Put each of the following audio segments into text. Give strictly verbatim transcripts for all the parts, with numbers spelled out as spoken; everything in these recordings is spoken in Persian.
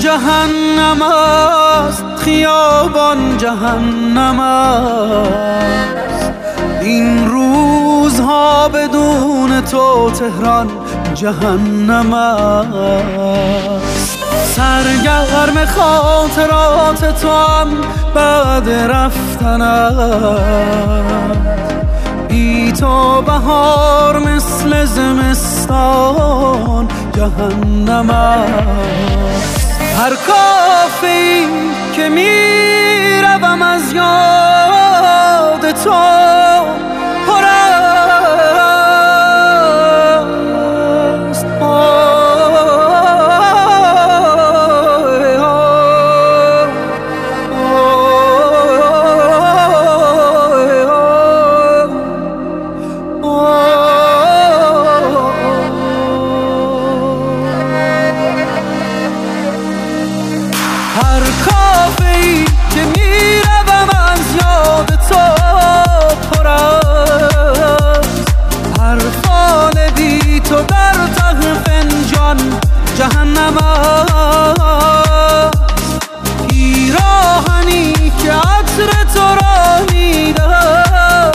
جهنم است، خیابان جهنم است. این روزها بدون تو تهران جهنم است. سرگرم خاطرات تو هم بعد رفتن است. بی تو بهار مثل زمستان جهنم است. هر کافی که می روم از یاد تو پر است. هر کافی که میروم از یاد تو پر است. هر فال بی تو در ته فنجان جهنم است. پیراهنی که عطر تو را میدهد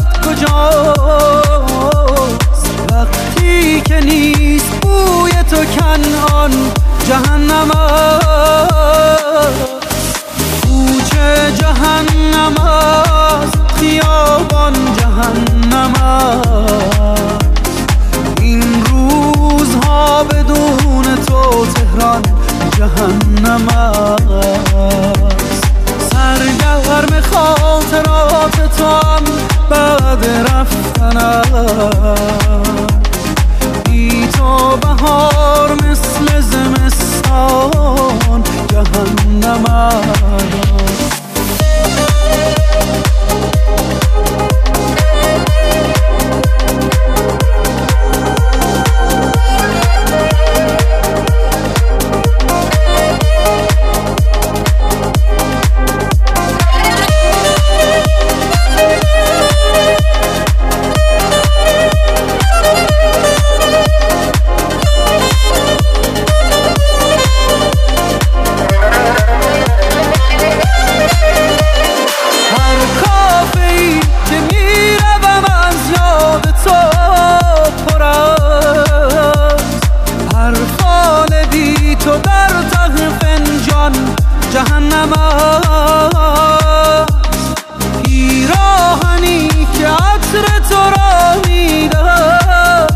کجاست؟ وقتی که نیست بوی تو کنعان جهنم است. کوچه جهنم است، خیابان جهنم است. این روزها بدون تو تهران جهنم است. سرگرم خاطرات تو هم بعد رفتن است. بی تو بهار مثل زمستان جهنم است. تو در ته فنجان جهنم است. پیراهنی که عطر تو را میدهد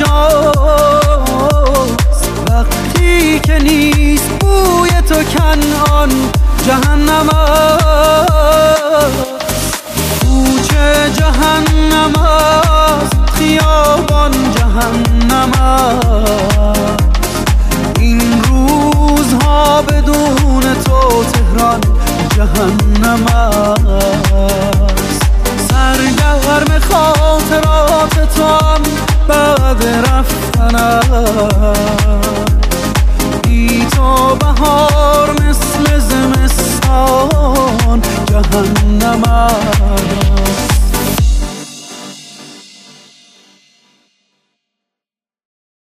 کجاست؟ وقتی که نیست بوی تو کنعان جهنم است. کوچه جهنم است، خیابان جهنم است. این روزها بدون تو تهران جهنم است. سرگرم خاطرات تو هم بعد رفتن است. بی تو بهار مثل زمستان جهنم است.